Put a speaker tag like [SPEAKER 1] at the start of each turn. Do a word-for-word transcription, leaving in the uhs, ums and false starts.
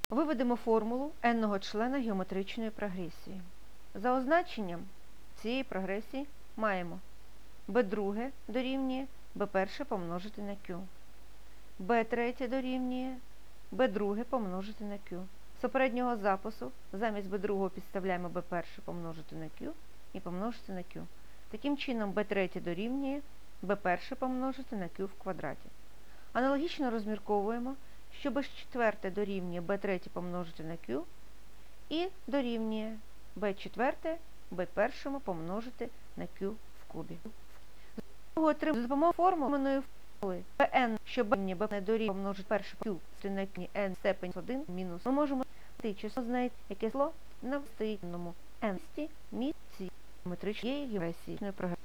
[SPEAKER 1] Виведемо формулу n-го члена геометричної прогресії. За означенням цієї прогресії маємо б друге дорівнює б перше помножити на q, б третє дорівнює б друге помножити на q. З попереднього запису замість б другого підставляємо б перше помножити на q і помножити на q. Таким чином б третє дорівнює б перше помножити на q в квадраті. Аналогічно розмірковуємо, що б четверте дорівнює б третє помножити на q і дорівнює б четверте б першому помножити на q в кубі. За допомогою формули bn, що b не дорівнює помножити перше q на q n степень один мінус, ми можемо знайти число, знайти яке число на встановленому n місці геометричної прогресії.